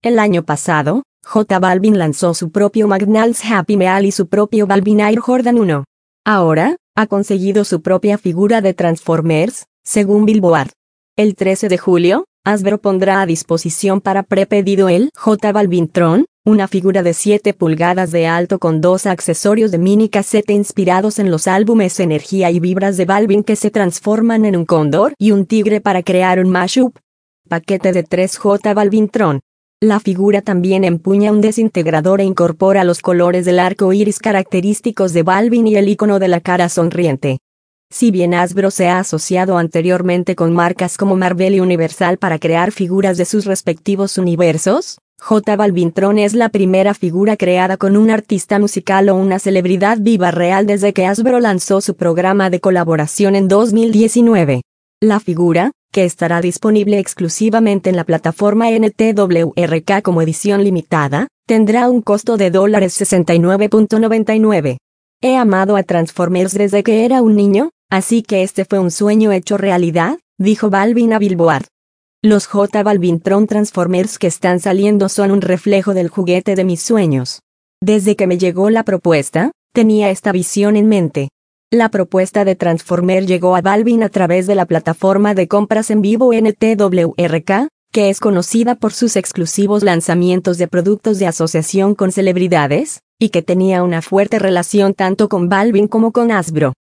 El año pasado, J Balvin lanzó su propio McDonald's Happy Meal y su propio Balvin Air Jordan 1. Ahora, ha conseguido su propia figura de Transformers, según Billboard. El 13 de julio, Hasbro pondrá a disposición para prepedido el J Balvin Tron, una figura de 7 pulgadas de alto con 2 accesorios de mini cassette inspirados en los álbumes Energía y Vibras de Balvin que se transforman en un cóndor y un tigre para crear un mashup. Paquete de 3 J Balvin Tron. La figura también empuña un desintegrador e incorpora los colores del arco iris característicos de Balvin y el icono de la cara sonriente. Si bien Hasbro se ha asociado anteriormente con marcas como Marvel y Universal para crear figuras de sus respectivos universos, J Balvin Tron es la primera figura creada con un artista musical o una celebridad viva real desde que Hasbro lanzó su programa de colaboración en 2019. La figura, que estará disponible exclusivamente en la plataforma NTWRK como edición limitada, tendrá un costo de $69.99. He amado a Transformers desde que era un niño, así que este fue un sueño hecho realidad, dijo Balvin a Billboard. Los J Balvin Tron Transformers que están saliendo son un reflejo del juguete de mis sueños. Desde que me llegó la propuesta, tenía esta visión en mente. La propuesta de Transformer llegó a Balvin a través de la plataforma de compras en vivo NTWRK, que es conocida por sus exclusivos lanzamientos de productos de asociación con celebridades, y que tenía una fuerte relación tanto con Balvin como con Hasbro.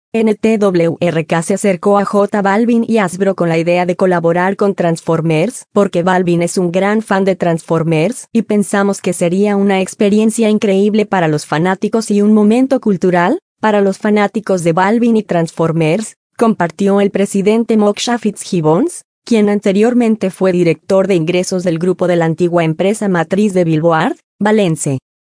NTWRK se acercó a J Balvin y Hasbro con la idea de colaborar con Transformers, porque Balvin es un gran fan de Transformers y pensamos que sería una experiencia increíble para los fanáticos y un momento cultural para los fanáticos de Balvin y Transformers, compartió el presidente Moksha Fitzgibbons, quien anteriormente fue director de ingresos del grupo de la antigua empresa matriz de Billboard, Valence.